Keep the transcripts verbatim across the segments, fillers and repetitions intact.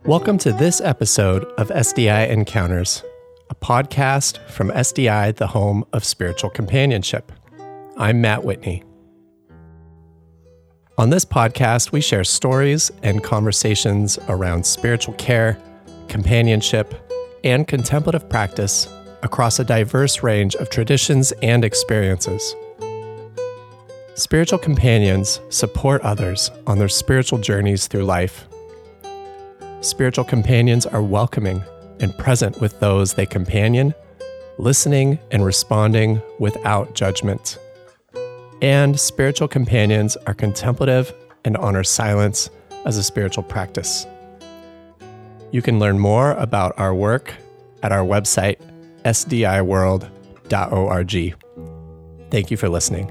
Welcome to this episode of S D I Encounters, a podcast from S D I, the home of spiritual companionship. I'm Matt Whitney. On this podcast, we share stories and conversations around spiritual care, companionship, and contemplative practice across a diverse range of traditions and experiences. Spiritual companions support others on their spiritual journeys through life. Spiritual companions are welcoming and present with those they companion, listening and responding without judgment. And spiritual companions are contemplative and honor silence as a spiritual practice. You can learn more about our work at our website, s d i world dot org. Thank you for listening.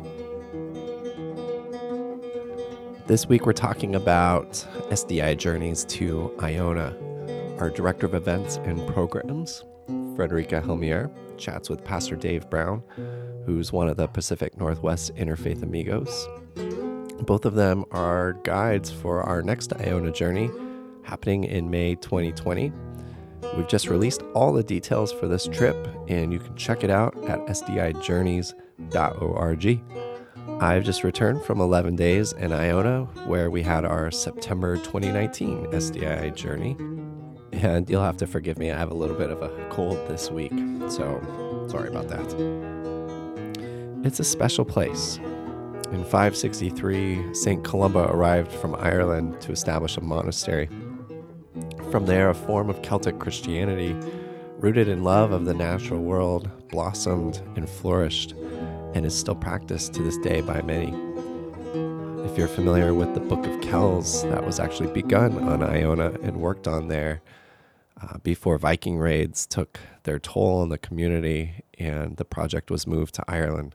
This week we're talking about S D I journeys to Iona. Our Director of Events and Programs, Frederica Helmier, chats with Pastor Dave Brown, who's one of the Pacific Northwest Interfaith Amigos. Both of them are guides for our next Iona journey, happening in May twenty twenty. We've just released all the details for this trip, and you can check it out at s d i journeys dot org. I've just returned from eleven days in Iona, where we had our September twenty nineteen S D I journey. And you'll have to forgive me, I have a little bit of a cold this week, so sorry about that. It's a special place. In five sixty-three, Saint Columba arrived from Ireland to establish a monastery. From there, a form of Celtic Christianity, rooted in love of the natural world, blossomed and flourished, and is still practiced to this day by many. If you're familiar with the Book of Kells, that was actually begun on Iona and worked on there uh, before Viking raids took their toll on the community and the project was moved to Ireland.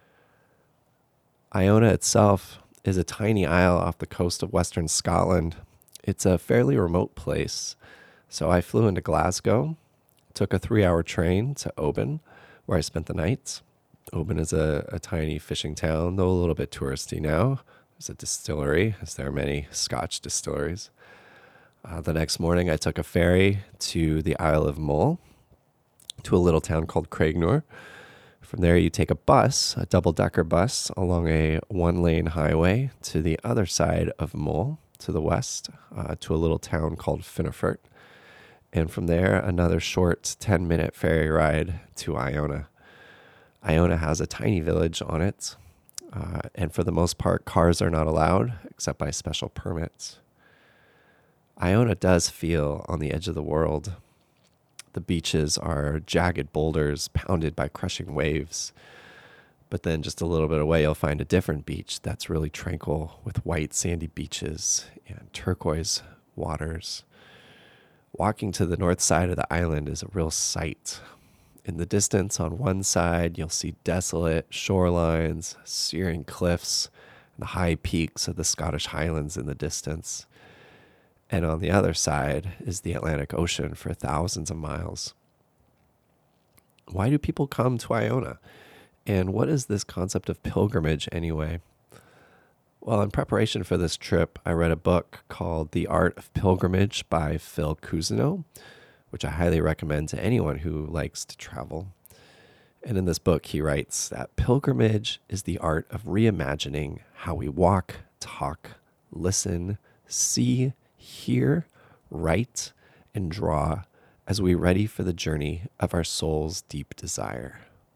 Iona itself is a tiny isle off the coast of Western Scotland. It's a fairly remote place, so I flew into Glasgow, took a three-hour train to Oban, where I spent the night. Oban is a, a tiny fishing town, though a little bit touristy now. There's a distillery, as there are many Scotch distilleries. Uh, the next morning, I took a ferry to the Isle of Mull, to a little town called Craignure. From there, you take a bus, a double-decker bus, along a one-lane highway to the other side of Mull, to the west, uh, to a little town called Finnefort. And from there, another short ten-minute ferry ride to Iona. Iona has a tiny village on it, uh, and for the most part, cars are not allowed except by special permits. Iona does feel on the edge of the world. The beaches are jagged boulders pounded by crushing waves, but then just a little bit away, you'll find a different beach that's really tranquil with white sandy beaches and turquoise waters. Walking to the north side of the island is a real sight. In the distance, on one side, you'll see desolate shorelines, searing cliffs, and the high peaks of the Scottish Highlands in the distance. And on the other side is the Atlantic Ocean for thousands of miles. Why do people come to Iona? And what is this concept of pilgrimage anyway? Well, in preparation for this trip, I read a book called The Art of Pilgrimage by Phil Cousineau, which I highly recommend to anyone who likes to travel. And in this book, he writes that pilgrimage is the art of reimagining how we walk, talk, listen, see, hear, write, and draw as we ready for the journey of our soul's deep desire.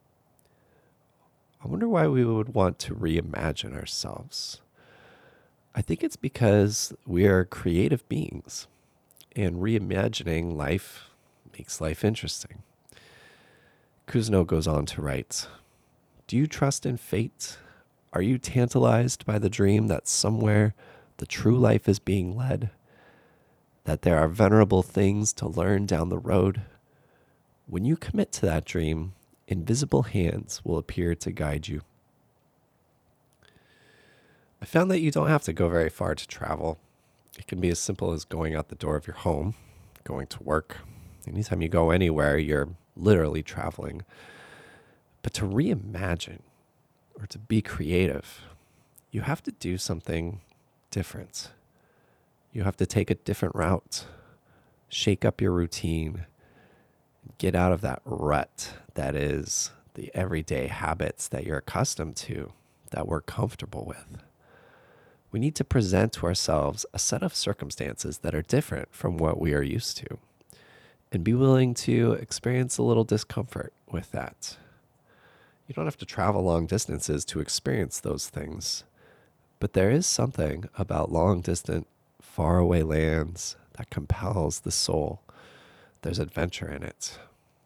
I wonder why we would want to reimagine ourselves. I think it's because we are creative beings. And reimagining life makes life interesting. Cousineau goes on to write, "Do you trust in fate? Are you tantalized by the dream that somewhere the true life is being led? That there are venerable things to learn down the road? When you commit to that dream, invisible hands will appear to guide you." I found that you don't have to go very far to travel. It can be as simple as going out the door of your home, going to work. Anytime you go anywhere, you're literally traveling. But to reimagine or to be creative, you have to do something different. You have to take a different route. Shake up your routine. Get out of that rut that is the everyday habits that you're accustomed to, that we're comfortable with. We need to present to ourselves a set of circumstances that are different from what we are used to, and be willing to experience a little discomfort with that. You don't have to travel long distances to experience those things, but there is something about long distant, faraway lands that compels the soul. There's adventure in it.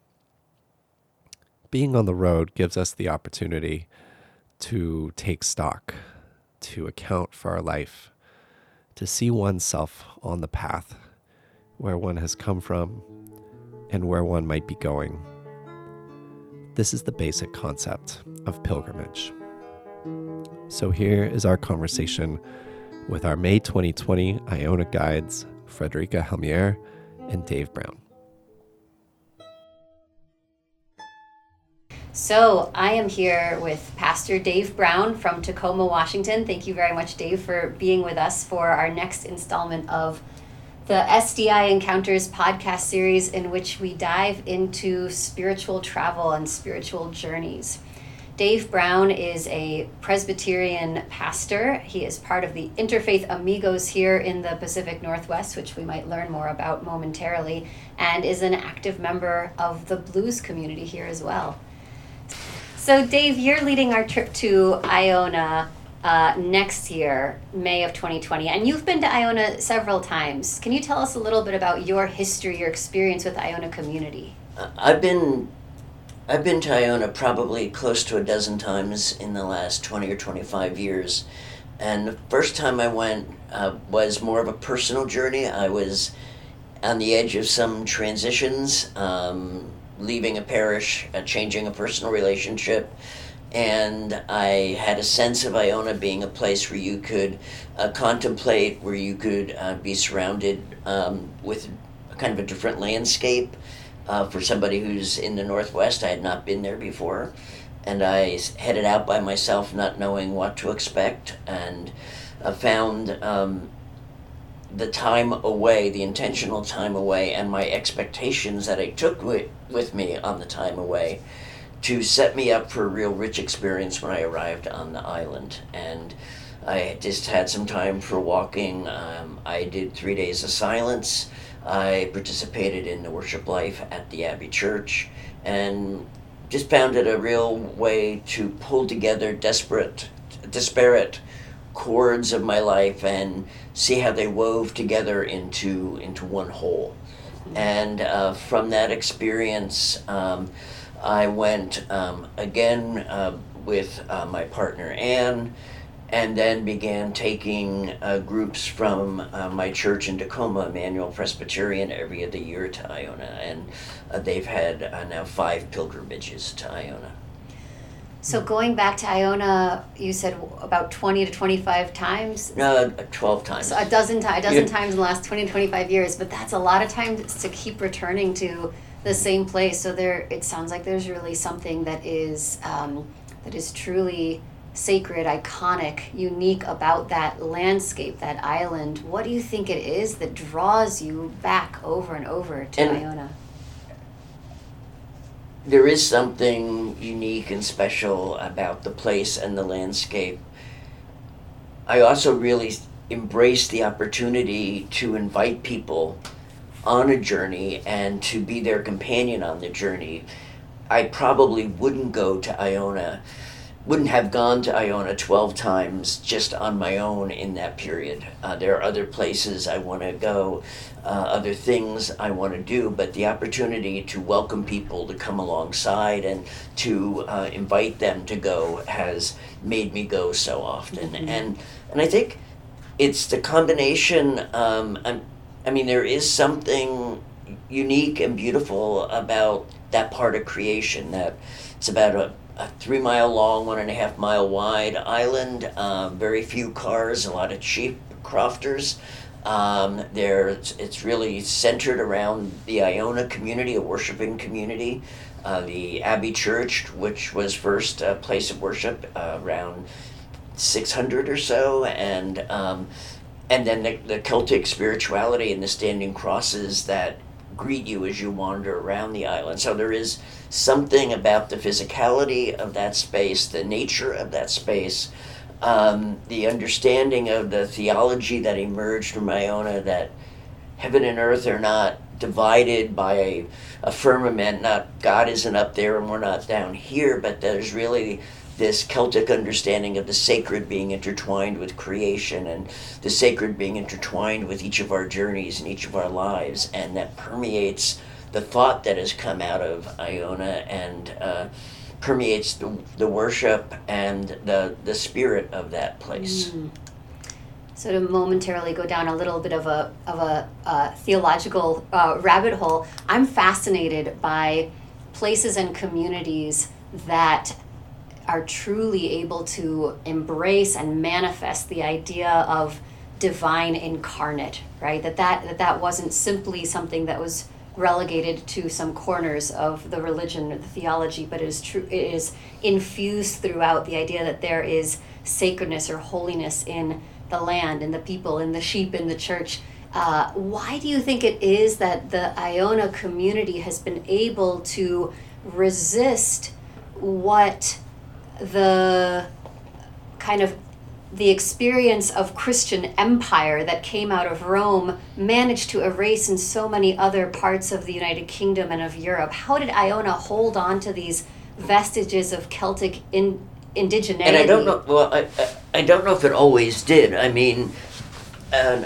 Being on the road gives us the opportunity to take stock, to account for our life, to see oneself on the path where one has come from and where one might be going. This is the basic concept of pilgrimage. So here is our conversation with our May twenty twenty Iona guides, Frederica Helmier and Dave Brown. So I am here with Pastor Dave Brown from Tacoma, Washington. Thank you very much, Dave, for being with us for our next installment of the S D I Encounters podcast series, in which we dive into spiritual travel and spiritual journeys. Dave Brown is a Presbyterian pastor. He is part of the Interfaith Amigos here in the Pacific Northwest, which we might learn more about momentarily, and is an active member of the blues community here as well. So Dave, you're leading our trip to Iona uh, next year, May of twenty twenty, and you've been to Iona several times. Can you tell us a little bit about your history, your experience with the Iona community? Uh, I've been I've been to Iona probably close to a dozen times in the last twenty or twenty-five years. And the first time I went uh, was more of a personal journey. I was on the edge of some transitions, um, leaving a parish, uh, changing a personal relationship, and I had a sense of Iona being a place where you could uh, contemplate, where you could uh, be surrounded um, with kind of a different landscape. Uh, for somebody who's in the Northwest, I had not been there before, and I headed out by myself not knowing what to expect, and uh, found um, the time away, the intentional time away, and my expectations that I took with, with me on the time away to set me up for a real rich experience when I arrived on the island. And I just had some time for walking. Um, I did three days of silence. I participated in the worship life at the Abbey Church, and just found it a real way to pull together desperate, disparate chords of my life and see how they wove together into into one whole. And uh, from that experience, um, I went um, again uh, with uh, my partner Anne, and then began taking uh, groups from uh, my church in Tacoma, Emmanuel Presbyterian, every other year to Iona. And uh, they've had uh, now five pilgrimages to Iona. So going back to Iona, you said about twenty to twenty-five times? Uh, twelve times. So a dozen, ti- a dozen Yeah. times in the last twenty to twenty-five years, but that's a lot of times to keep returning to the same place. So there, it sounds like there's really something that is um, that is truly sacred, iconic, unique about that landscape, that island. What do you think it is that draws you back over and over to And Iona? There is something unique and special about the place and the landscape. I also really embrace the opportunity to invite people on a journey and to be their companion on the journey. I probably wouldn't go to Iona, wouldn't have gone to Iona twelve times just on my own in that period. Uh, there are other places I want to go, uh, other things I want to do, but the opportunity to welcome people to come alongside and to uh, invite them to go has made me go so often. Mm-hmm. And and I think it's the combination, um, I'm, I mean, there is something unique and beautiful about that part of creation, that it's about a a three mile long, one and a half mile wide island, uh, very few cars, a lot of cheap crofters. Um, there, it's, it's really centered around the Iona community, a worshiping community. Uh, the Abbey Church, which was first a place of worship uh, around six hundred or so, and um, and then the, the Celtic spirituality and the standing crosses that greet you as you wander around the island. So there is something about the physicality of that space, the nature of that space, um, the understanding of the theology that emerged from Iona, that heaven and earth are not divided by a, a firmament, not God isn't up there and we're not down here, but there's really this Celtic understanding of the sacred being intertwined with creation, and the sacred being intertwined with each of our journeys and each of our lives, and that permeates the thought that has come out of Iona, and uh, permeates the, the worship and the, the spirit of that place. Mm. So to momentarily go down a little bit of a of a uh, theological uh, rabbit hole, I'm fascinated by places and communities that are truly able to embrace and manifest the idea of divine incarnate, right? That that that, that wasn't simply something that was relegated to some corners of the religion or the theology, but it is true. It is infused throughout the idea that there is sacredness or holiness in the land, in the people, in the sheep, in the church. Uh, why do you think it is that the Iona community has been able to resist what the kind of the experience of Christian empire that came out of Rome managed to erase in so many other parts of the United Kingdom and of Europe? How did Iona hold on to these vestiges of Celtic in, indigeneity? And I don't know, well, I, I, I don't know if it always did. I mean, um,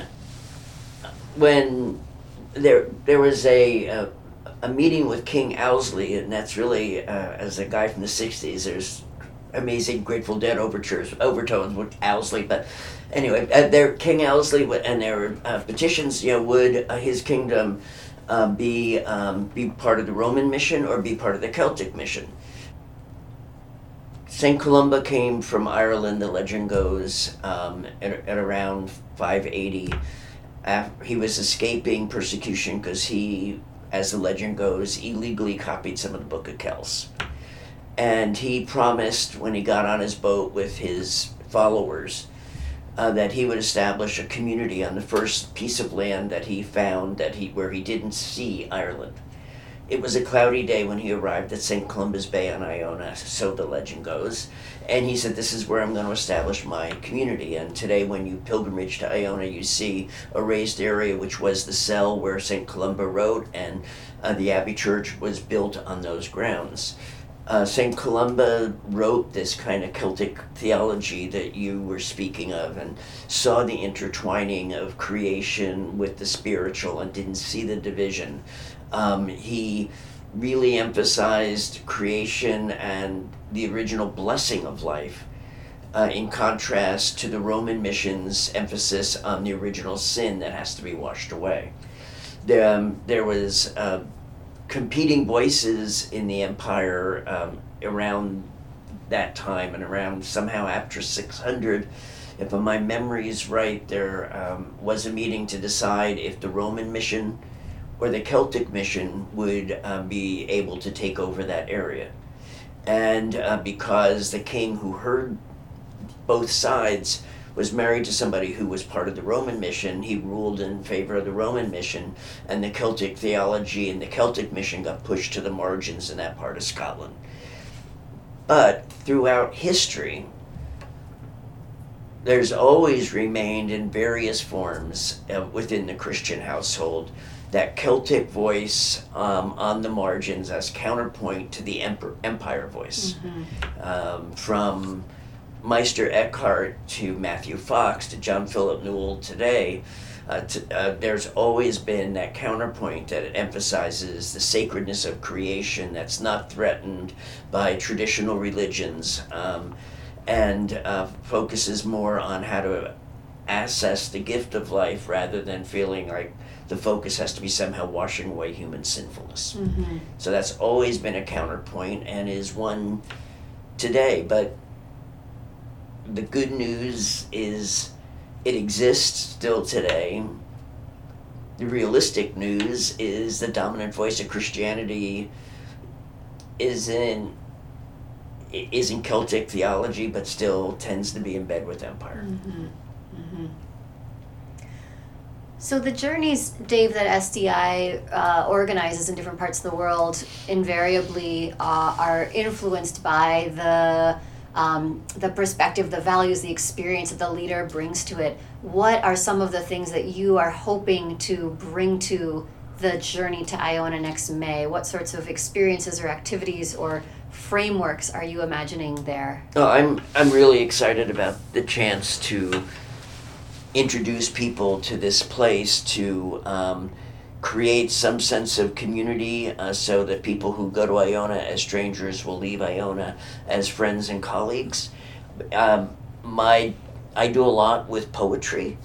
when there there was a, a a meeting with King Owsley, and that's really, uh, as a guy from the sixties, there's amazing Grateful Dead overtures, overtones with Owsley, but anyway, uh, there King Owsley, and there were uh, petitions, you know, would uh, his kingdom uh, be um, be part of the Roman mission or be part of the Celtic mission? Saint Columba came from Ireland, the legend goes, um, at, at around five eighty. After, he was escaping persecution because he, as the legend goes, illegally copied some of the Book of Kells. And he promised, when he got on his boat with his followers, uh, that he would establish a community on the first piece of land that he found that he where he didn't see Ireland. It was a cloudy day when he arrived at Saint Columba's Bay on Iona, so the legend goes, and he said, this is where I'm going to establish my community. And today when you pilgrimage to Iona, you see a raised area which was the cell where Saint Columba wrote, and uh, the Abbey Church was built on those grounds. Uh, Saint Columba wrote this kind of Celtic theology that you were speaking of, and saw the intertwining of creation with the spiritual and didn't see the division. Um, he really emphasized creation and the original blessing of life, uh, in contrast to the Roman mission's emphasis on the original sin that has to be washed away. There, um, there was uh, competing voices in the empire um, around that time, and around somehow after six hundred, if my memory is right, there um, was a meeting to decide if the Roman mission or the Celtic mission would uh, be able to take over that area. And uh, because the king who heard both sides was married to somebody who was part of the Roman mission, he ruled in favor of the Roman mission, and the Celtic theology and the Celtic mission got pushed to the margins in that part of Scotland. But throughout history, there's always remained in various forms uh, within the Christian household that Celtic voice um, on the margins as counterpoint to the emper- empire voice. Mm-hmm. Um, from Meister Eckhart to Matthew Fox to John Philip Newell today, uh, to, uh, there's always been that counterpoint that emphasizes the sacredness of creation that's not threatened by traditional religions, um, and uh, focuses more on how to assess the gift of life rather than feeling like the focus has to be somehow washing away human sinfulness. Mm-hmm. So that's always been a counterpoint and is one today. But the good news is it exists still today. The realistic news is the dominant voice of Christianity is in is in Celtic theology, but still tends to be in bed with empire. Mm-hmm. Mm-hmm. So the journeys, Dave, that S D I uh, organizes in different parts of the world invariably uh, are influenced by the um, the perspective, the values, the experience that the leader brings to it. What are some of the things that you are hoping to bring to the journey to Iona next May? What sorts of experiences or activities or frameworks are you imagining there? Oh, I'm I'm really excited about the chance to introduce people to this place, to um, create some sense of community, uh, so that people who go to Iona as strangers will leave Iona as friends and colleagues. Um, my I do a lot with poetry,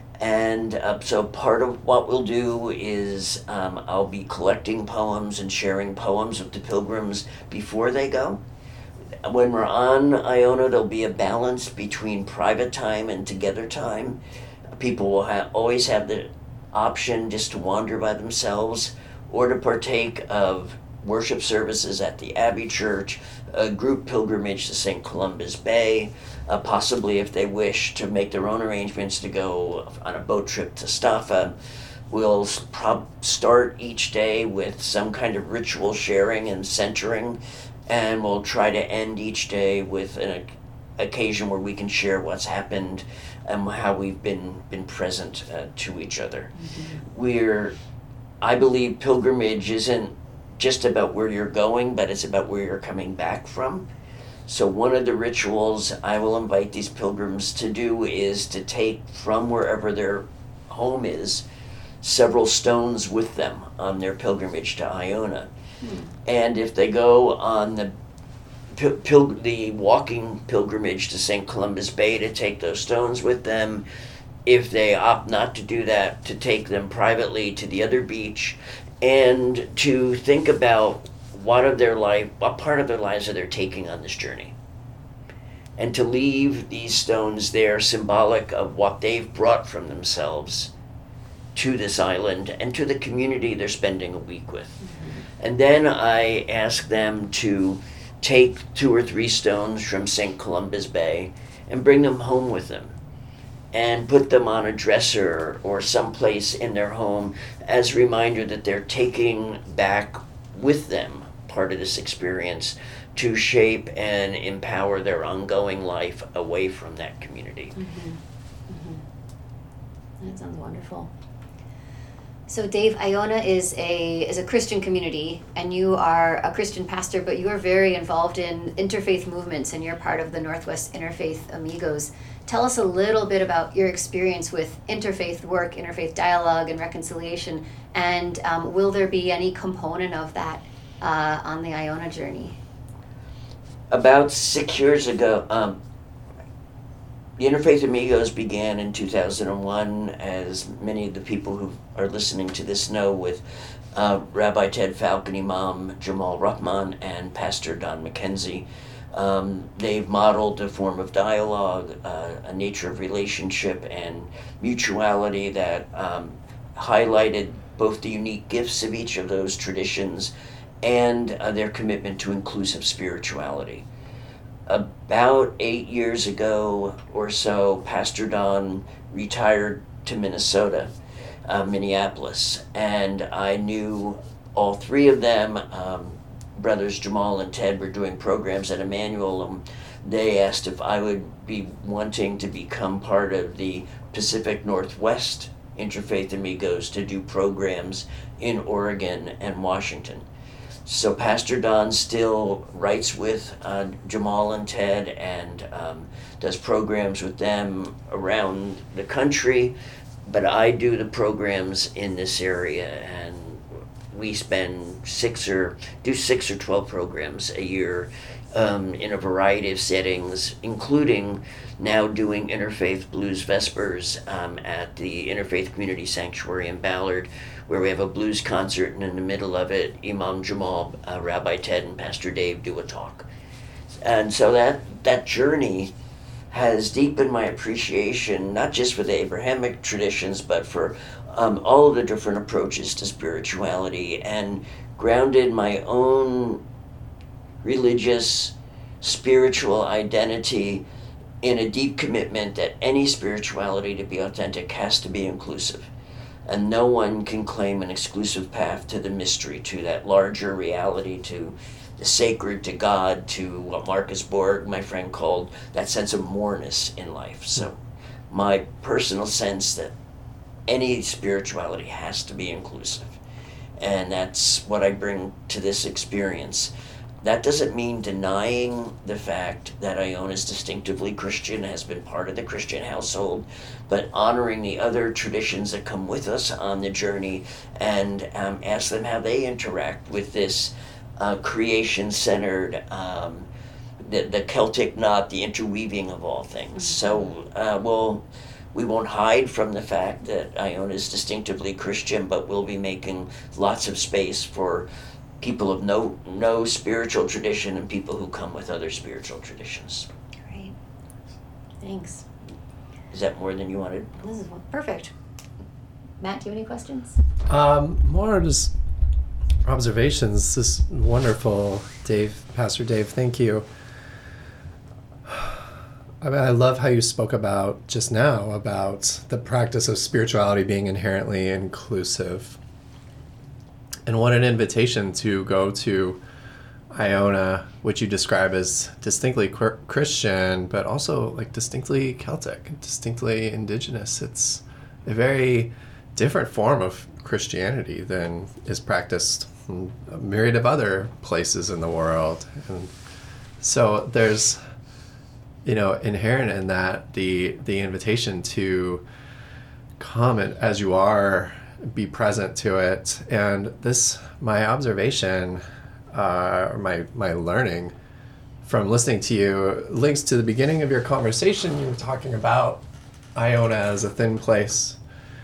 and uh, so part of what we'll do is um, I'll be collecting poems and sharing poems with the pilgrims before they go. When we're on Iona, there'll be a balance between private time and together time. People will ha- always have the option just to wander by themselves or to partake of worship services at the Abbey Church, a group pilgrimage to Saint Columba's Bay, uh, possibly if they wish to make their own arrangements to go on a boat trip to Staffa. We'll prob- start each day with some kind of ritual sharing and centering, and we'll try to end each day with an occasion where we can share what's happened and how we've been been present uh, to each other. Mm-hmm. We're, I believe pilgrimage isn't just about where you're going, but it's about where you're coming back from. So one of the rituals I will invite these pilgrims to do is to take from wherever their home is several stones with them on their pilgrimage to Iona. Hmm. And if they go on the Pil- pil- the walking pilgrimage to Saint Columba's Bay, to take those stones with them. If they opt not to do that, to take them privately to the other beach, and to think about what of their life, what part of their lives are they taking on this journey, and to leave these stones there, symbolic of what they've brought from themselves to this island and to the community they're spending a week with. Mm-hmm. And then I ask them to take two or three stones from Saint Columba's Bay and bring them home with them and put them on a dresser or someplace in their home as a reminder that they're taking back with them part of this experience to shape and empower their ongoing life away from that community. Mm-hmm. Mm-hmm. That sounds wonderful. So Dave, Iona is a is a Christian community, and you are a Christian pastor, but you are very involved in interfaith movements, and you're part of the Northwest Interfaith Amigos. Tell us a little bit about your experience with interfaith work, interfaith dialogue, and reconciliation, and um, will there be any component of that uh, on the Iona journey? About six years ago, um, the Interfaith Amigos began in two thousand one, as many of the people who are listening to this know, with uh, Rabbi Ted Falcon, Imam Jamal Rahman, and Pastor Don McKenzie. Um, they've modeled a form of dialogue, uh, a nature of relationship and mutuality that um, highlighted both the unique gifts of each of those traditions and uh, their commitment to inclusive spirituality. About eight years ago or so, Pastor Don retired to Minnesota, uh, Minneapolis, and I knew all three of them. Um, brothers Jamal and Ted were doing programs at Emmanuel, and they asked if I would be wanting to become part of the Pacific Northwest Interfaith Amigos to do programs in Oregon and Washington. So Pastor Don still writes with uh, Jamal and Ted and um, does programs with them around the country, but I do the programs in this area, and we spend six or do six or twelve programs a year um, in a variety of settings, including now doing Interfaith Blues Vespers um, at the Interfaith Community Sanctuary in Ballard, where we have a blues concert, and in the middle of it, Imam Jamal, uh, Rabbi Ted, and Pastor Dave do a talk. And so that that journey has deepened my appreciation, not just for the Abrahamic traditions, but for um, all of the different approaches to spirituality, and grounded my own religious, spiritual identity in a deep commitment that any spirituality, to be authentic, has to be inclusive. And no one can claim an exclusive path to the mystery, to that larger reality, to the sacred, to God, to what Marcus Borg, my friend, called that sense of moreness in life. So my personal sense that any spirituality has to be inclusive. And that's what I bring to this experience. That doesn't mean denying the fact that Iona is distinctively Christian, has been part of the Christian household, but honoring the other traditions that come with us on the journey, and um, ask them how they interact with this uh, creation-centered, um, the, the Celtic knot, the interweaving of all things. So uh, we'll, we won't hide from the fact that Iona is distinctively Christian, but we'll be making lots of space for people of no no spiritual tradition and people who come with other spiritual traditions. Great. Thanks. Is that more than you wanted? This is perfect. Matt, do you have any questions? Um, more just observations. This is wonderful, Dave, Pastor Dave. Thank you. I mean, I love how you spoke about just now about the practice of spirituality being inherently inclusive. And what an invitation to go to Iona, which you describe as distinctly Christian, but also like distinctly Celtic, distinctly indigenous. It's a very different form of Christianity than is practiced in a myriad of other places in the world. And so there's, you know, inherent in that the the invitation to come as you are, be present to it. And this, my observation, uh, or my, my learning from listening to you links to the beginning of your conversation. You were talking about Iona as a thin place.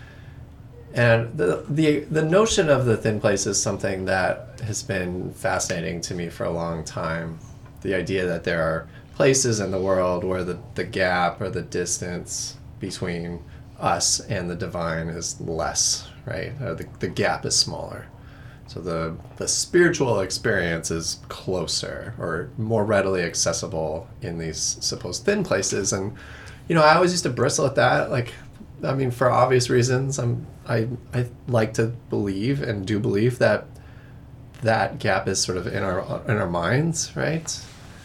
And the, the, the notion of the thin place is something that has been fascinating to me for a long time. The idea that there are places in the world where the, the gap or the distance between us and the divine is less, right? Uh, the, the gap is smaller. So the, the spiritual experience is closer or more readily accessible in these supposed thin places. And, you know, I always used to bristle at that. Like, I mean, for obvious reasons, I'm, I, I like to believe and do believe that that gap is sort of in our, in our minds, right?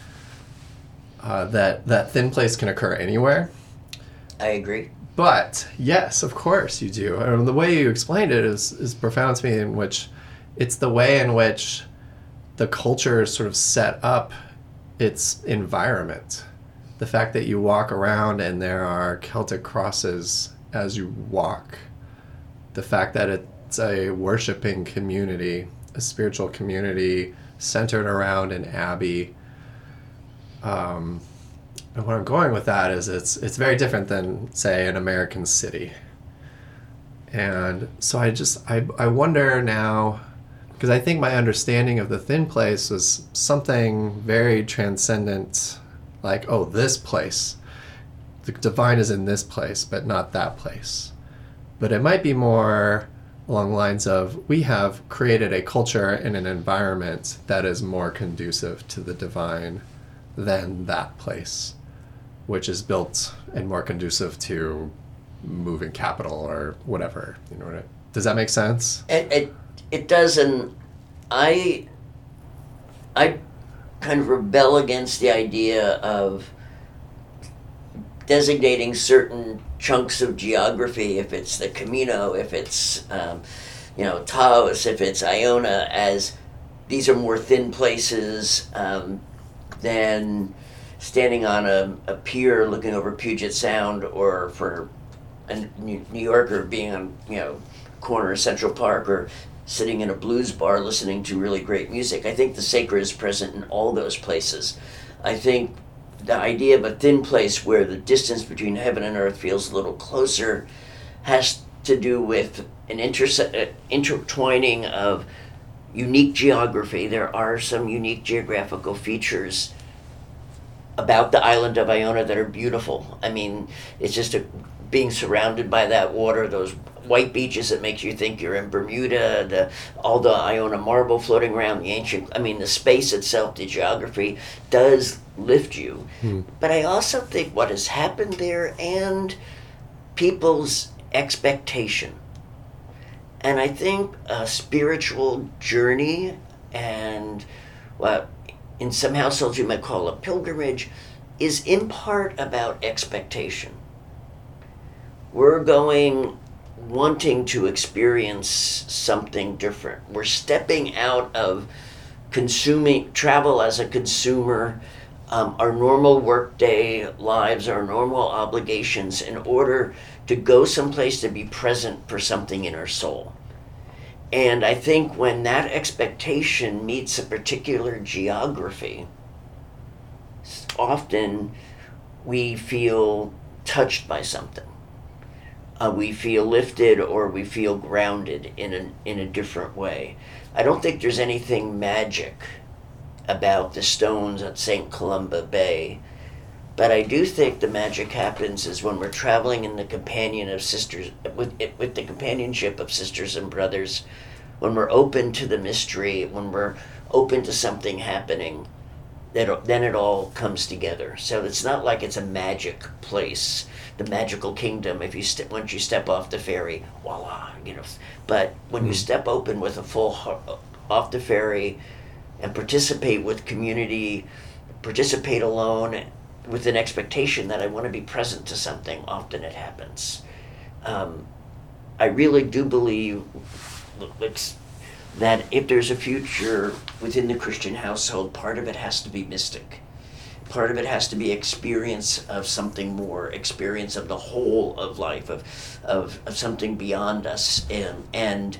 Uh, that, that thin place can occur anywhere. I agree. But yes, of course you do. And the way you explained it is, is profound to me, in which it's the way in which the culture sort of set up its environment. The fact that you walk around and there are Celtic crosses as you walk. The fact that it's a worshiping community, a spiritual community centered around an abbey. Um, And where I'm going with that is it's it's very different than, say, an American city. And so I just, I, I wonder now, because I think my understanding of the thin place was something very transcendent, like, oh, this place. The divine is in this place, but not that place. But it might be more along the lines of, we have created a culture and an environment that is more conducive to the divine than that place, which is built and more conducive to moving capital or whatever. You know what I, does that make sense? It, it it does, and I I kind of rebel against the idea of designating certain chunks of geography, if it's the Camino, if it's um, you know Taos, if it's Iona, as these are more thin places um, than standing on a, a pier looking over Puget Sound, or for a New Yorker being on, you know, corner of Central Park, or sitting in a blues bar listening to really great music. I think the sacred is present in all those places. I think the idea of a thin place where the distance between heaven and earth feels a little closer has to do with an interse- intertwining of unique geography. There are some unique geographical features about the island of Iona that are beautiful. I mean, it's just a, being surrounded by that water, those white beaches that makes you think you're in Bermuda, the all the Iona marble floating around, the ancient, I mean, the space itself, the geography does lift you. Hmm. But I also think what has happened there and people's expectation. And I think a spiritual journey, and what in some households you might call a pilgrimage, is in part about expectation. We're going wanting to experience something different. We're stepping out of consuming travel as a consumer, um, our normal workday lives, our normal obligations, in order to go someplace to be present for something in our soul. And I think when that expectation meets a particular geography, often we feel touched by something. Uh, we feel lifted, or we feel grounded in a, in a different way. I don't think there's anything magic about the stones at Saint Columba Bay, but I do think the magic happens is when we're traveling in the companion of sisters, with with the companionship of sisters and brothers, when we're open to the mystery, when we're open to something happening, that then it all comes together. So it's not like it's a magic place, the magical kingdom. If you step once you step off the ferry, voila, you know. But when mm. you step open with a full heart off the ferry, and participate with community, participate alone, with an expectation that I want to be present to something, often it happens. Um, I really do believe it's, that if there's a future within the Christian household, part of it has to be mystic. Part of it has to be experience of something more, experience of the whole of life, of of, of something beyond us. And, and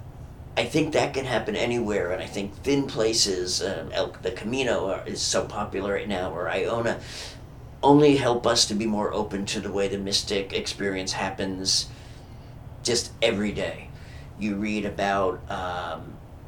I think that can happen anywhere. And I think thin places, uh, El, the Camino are, is so popular right now, or Iona, only help us to be more open to the way the mystic experience happens just every day. You read about um,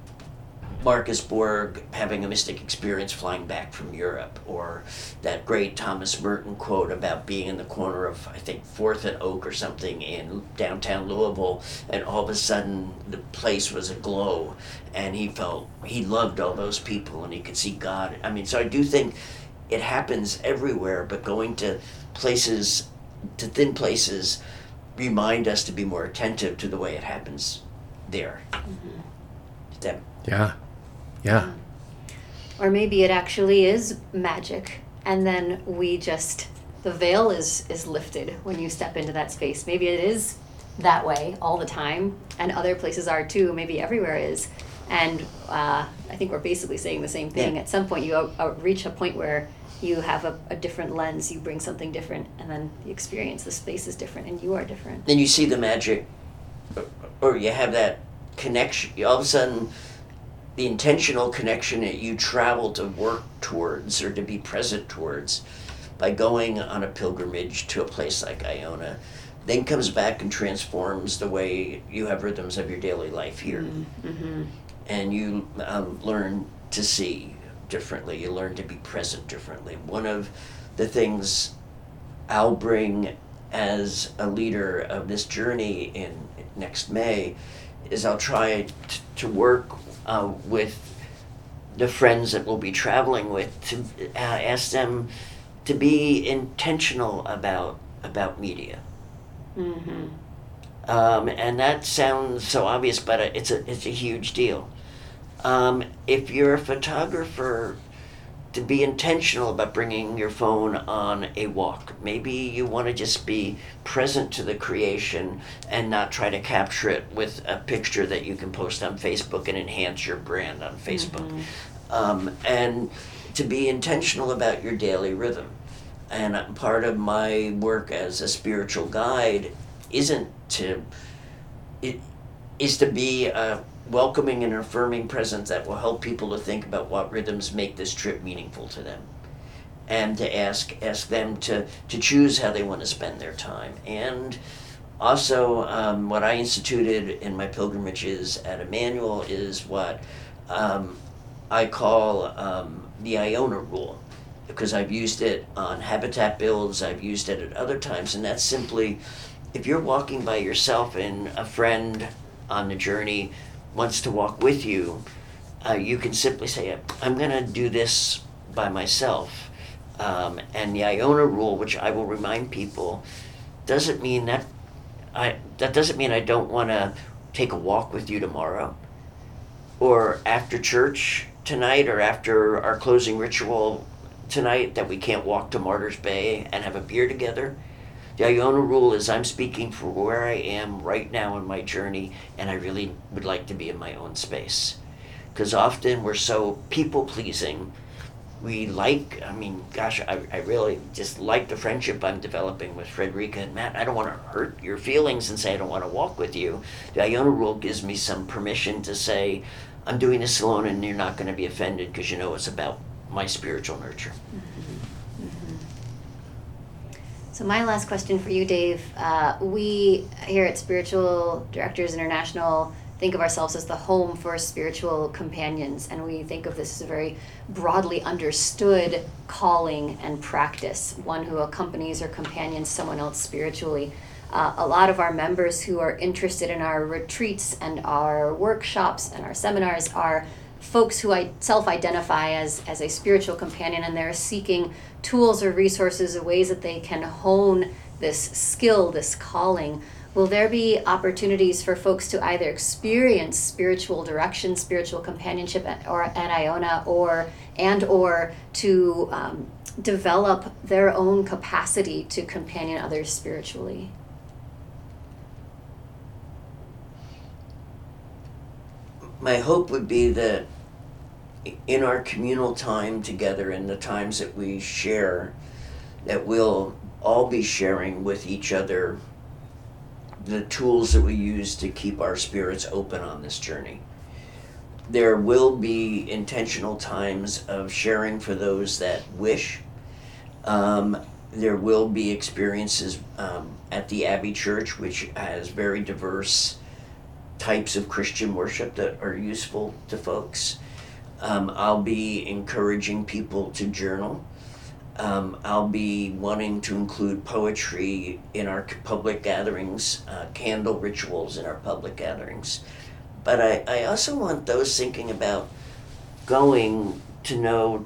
Marcus Borg having a mystic experience flying back from Europe, or that great Thomas Merton quote about being in the corner of, I think, fourth and Oak or something in downtown Louisville, and all of a sudden the place was aglow, and he felt, he loved all those people, and he could see God. I mean, so I do think it happens everywhere, but going to places, to thin places, remind us to be more attentive to the way it happens there. Mm-hmm. That, yeah. Yeah. Or maybe it actually is magic, and then we just, the veil is is lifted when you step into that space. Maybe it is that way all the time, and other places are too. Maybe everywhere is. And uh, I think we're basically saying the same thing. Yeah. At some point you uh, reach a point where you have a, a different lens, you bring something different, and then the experience, the space is different, and you are different. Then you see the magic, or you have that connection. All of a sudden, the intentional connection that you travel to work towards, or to be present towards, by going on a pilgrimage to a place like Iona, then comes back and transforms the way you have rhythms of your daily life here. Mm-hmm. And you um, learn to see differently. You learn to be present differently. One of the things I'll bring as a leader of this journey in next May is I'll try t- to work uh, with the friends that we'll be traveling with to uh, ask them to be intentional about about media. Mm-hmm. Um, and that sounds so obvious, but it's a it's a huge deal. Um, if you're a photographer, to be intentional about bringing your phone on a walk. Maybe you want to just be present to the creation and not try to capture it with a picture that you can post on Facebook and enhance your brand on Facebook. Mm-hmm. Um, and to be intentional about your daily rhythm. And part of my work as a spiritual guide isn't to, it is to be a welcoming and affirming presence that will help people to think about what rhythms make this trip meaningful to them, and to ask ask them to, to choose how they want to spend their time. And also, um, what I instituted in my pilgrimages at Emmanuel is what um, I call um, the Iona rule, because I've used it on Habitat builds, I've used it at other times, and that's simply, if you're walking by yourself and a friend on the journey wants to walk with you, uh, you can simply say, I'm going to do this by myself. Um, and the Iona rule, which I will remind people, doesn't mean that I that doesn't mean I don't want to take a walk with you tomorrow? Or after church tonight, or after our closing ritual tonight, that we can't walk to Martyrs Bay and have a beer together? The Iona rule is I'm speaking for where I am right now in my journey, and I really would like to be in my own space. Because often we're so people-pleasing. We like, I mean, gosh, I, I really just like the friendship I'm developing with Frederica and Matt. I don't want to hurt your feelings and say I don't want to walk with you. The Iona rule gives me some permission to say, I'm doing this alone and you're not going to be offended because you know it's about my spiritual nurture. Mm-hmm. Mm-hmm. So my last question for you, Dave. Uh, we here at Spiritual Directors International think of ourselves as the home for spiritual companions, and we think of this as a very broadly understood calling and practice, one who accompanies or companions someone else spiritually. Uh, a lot of our members who are interested in our retreats and our workshops and our seminars are folks who I self-identify as, as a spiritual companion, and they're seeking tools or resources or ways that they can hone this skill, this calling. Will there be opportunities for folks to either experience spiritual direction, spiritual companionship at, or at Iona, or and or to um, develop their own capacity to companion others spiritually? My hope would be that in our communal time together, in the times that we share, that we'll all be sharing with each other the tools that we use to keep our spirits open on this journey. There will be intentional times of sharing for those that wish. Um, there will be experiences um, at the Abbey Church, which has very diverse types of Christian worship that are useful to folks. Um, I'll be encouraging people to journal. Um, I'll be wanting to include poetry in our public gatherings, uh, candle rituals in our public gatherings. But I, I also want those thinking about going to know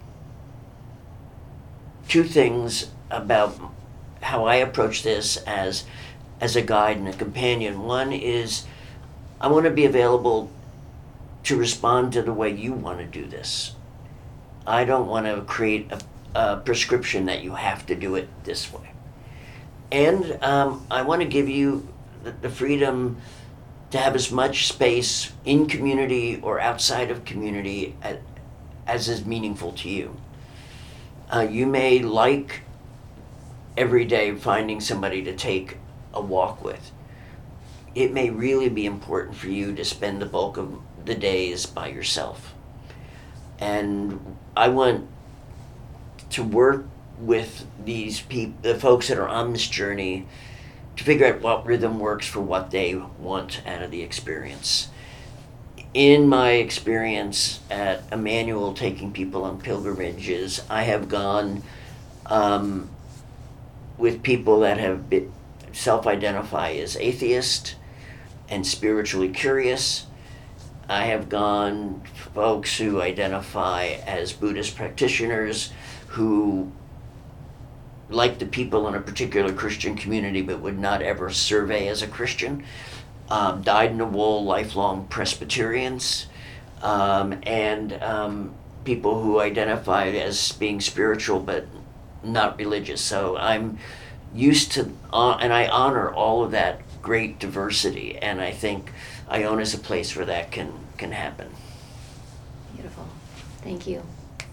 two things about how I approach this as, as a guide and a companion. One is I want to be available to respond to the way you want to do this. I don't want to create a Uh, prescription that you have to do it this way. And um, I want to give you the, the freedom to have as much space in community or outside of community as, as is meaningful to you. Uh, you may like every day finding somebody to take a walk with. It may really be important for you to spend the bulk of the days by yourself. And I want to work with these people, the folks that are on this journey, to figure out what rhythm works for what they want out of the experience. In my experience at Emmanuel taking people on pilgrimages, I have gone um, with people that have been, self-identify as atheist and spiritually curious. I have gone folks who identify as Buddhist practitioners who like the people in a particular Christian community but would not ever survey as a Christian, um, dyed-in-the-wool lifelong Presbyterians, um, and um, people who identify as being spiritual but not religious. So I'm used to, uh, and I honor all of that great diversity, and I think Iona is a place where that can, can happen. Beautiful. Thank you.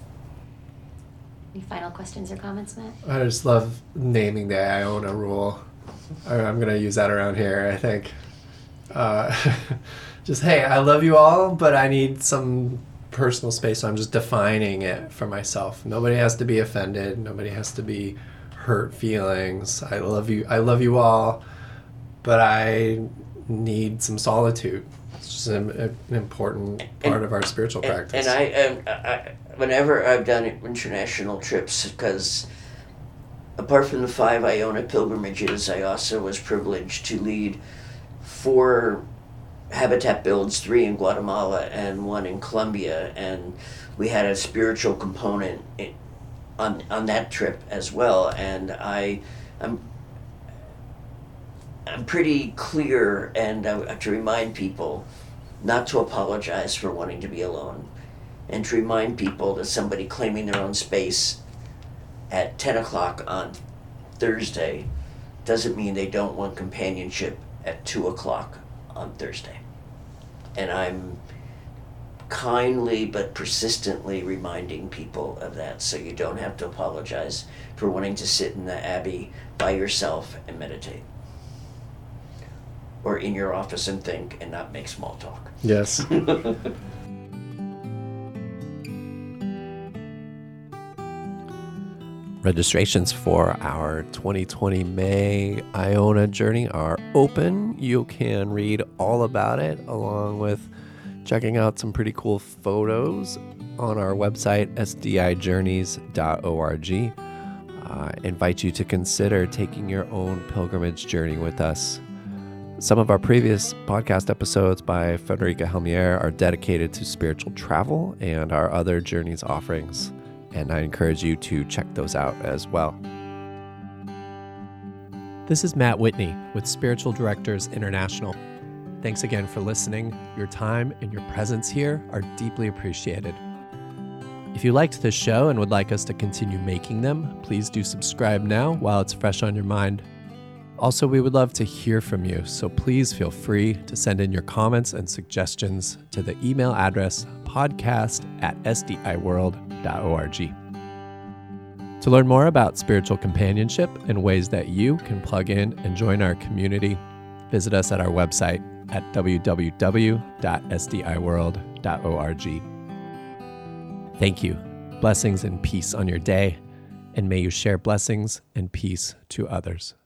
Any final questions or comments, Matt? I just love naming the Iona rule. I'm going to use that around here, I think. Uh, just, hey, I love you all, but I need some personal space, so I'm just defining it for myself. Nobody has to be offended. Nobody has to be hurt feelings. I love you. I love you all, but I need some solitude. It's just an, an important part and, of our spiritual and, practice. And I, um, I, whenever I've done international trips, because apart from the five Iona pilgrimages, I also was privileged to lead four habitat builds, three in Guatemala and one in Colombia, and we had a spiritual component in, on on that trip as well. And I, I'm I'm pretty clear, and I have to remind people not to apologize for wanting to be alone, and to remind people that somebody claiming their own space at ten o'clock on Thursday doesn't mean they don't want companionship at two o'clock on Thursday. And I'm kindly but persistently reminding people of that, so you don't have to apologize for wanting to sit in the Abbey by yourself and meditate. Or in your office and think and not make small talk. Yes. Registrations for our twenty twenty May Iona journey are open. You can read all about it along with checking out some pretty cool photos on our website, s d i journeys dot org. I invite you to consider taking your own pilgrimage journey with us. Some of our previous podcast episodes by Federica Helmier are dedicated to spiritual travel and our other journeys offerings, and I encourage you to check those out as well. This is Matt Whitney with Spiritual Directors International. Thanks again for listening. Your time and your presence here are deeply appreciated. If you liked this show and would like us to continue making them, please do subscribe now while it's fresh on your mind. Also, we would love to hear from you, so please feel free to send in your comments and suggestions to the email address podcast at s d i world dot org. To learn more about spiritual companionship and ways that you can plug in and join our community, visit us at our website at w w w dot s d i world dot org. Thank you. Blessings and peace on your day, and may you share blessings and peace to others.